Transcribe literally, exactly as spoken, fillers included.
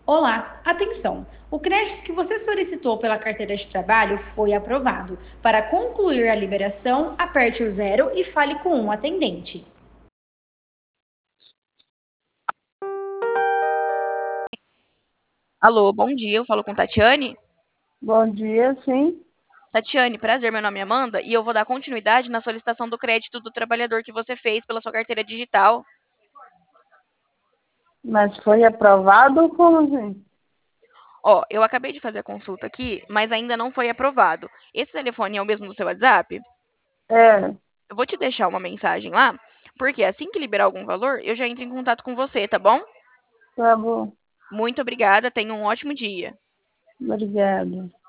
Olá, atenção! O crédito que você solicitou pela carteira de trabalho foi aprovado. Para concluir a liberação, aperte o zero e fale com um atendente. Alô, bom dia, eu falo com Tatiane. Bom dia, sim. Tatiane, prazer, meu nome é Amanda e eu vou dar continuidade na solicitação do crédito do trabalhador que você fez pela sua carteira digital. Mas foi aprovado como assim? Ó, eu acabei de fazer a consulta aqui, mas ainda não foi aprovado. Esse telefone é o mesmo do seu WhatsApp? É, Eu vou te deixar uma mensagem lá, porque assim que liberar algum valor, eu já entro em contato com você, tá bom? tá bom. Muito obrigada, tenha um ótimo dia. Obrigada.